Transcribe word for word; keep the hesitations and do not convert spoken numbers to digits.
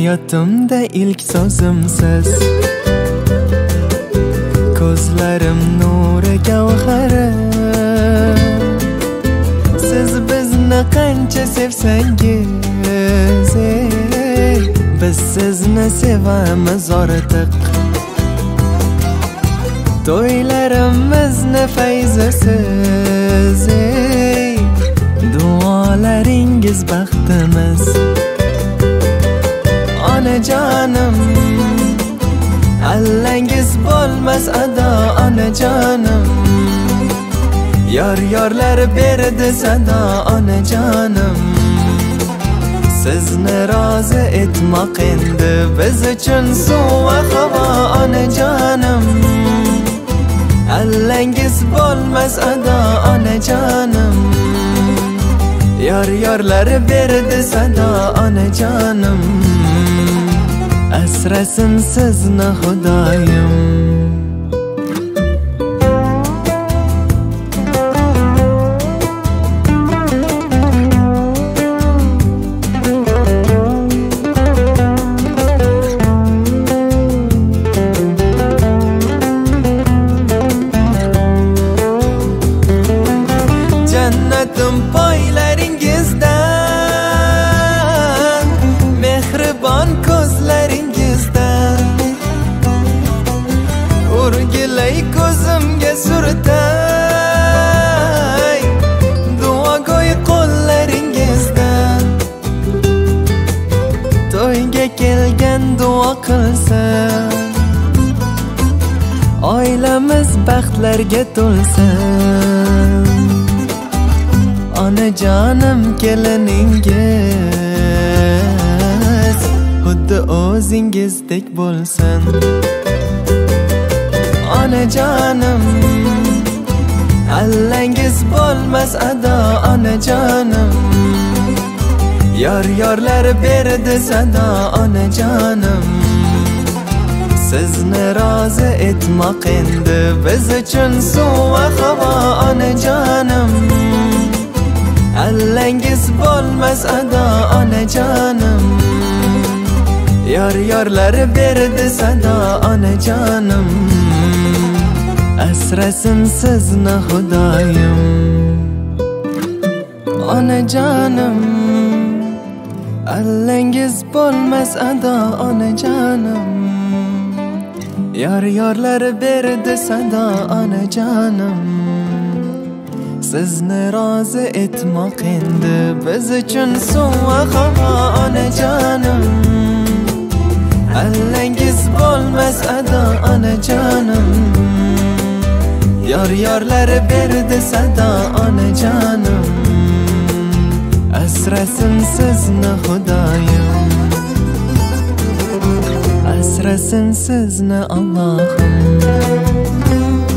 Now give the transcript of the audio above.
Hayotimda ilk so'zim siz, ko'zlarim nuri gavhari. Siz bizni qancha sevsangiz, ey, biz sizni sevamiz ortiq. To'ylarimizni fayzisiz, ey, duolaringiz baxtimiz. Onajonim, allangiz bo'lmas ado onajonim. Yor yorlar berdi sado onajonim. Sizni rozi etmoq endi biz uchun suv va havo onajonim. Allangiz bo'lmas ado onajonim. Yor yorlar berdi sado onajonim. Asrasin sizni Xudoyim. Jannatim poylaringizdan, mehribon ko'zlaringizdan. O'rgilay ko'zimga surtay, duogo'y qo'llaringizdan. To'yga kelgan duo qilsin, oilamiz baxtlarga to'lsin. Onajonim keliningiz xuddi o'zingizdek bo'lsin. Onajonim, allangiz bo'lmas ado onajonim. Yor yorlar berdi sado onajonim. Sizni rozi etmoq endi biz uchun suv va havo onajonim. Allangiz bo'lmas ado onajonim. Yor yorlar berdi sado onajonim. Asrasin sizni Xudoyim. Onajonim, allangiz bo'lmas ado onajonim. Yor yorlar berdi sado onajonim. Sizni rozi etmoq endi biz uchun suv va havo onajonim. Allangiz bo'lmas ado onajonim. Yor yorlar berdi sado onajonim. Asrasin sizni Xudoyim. Asrasin sizni Allohim.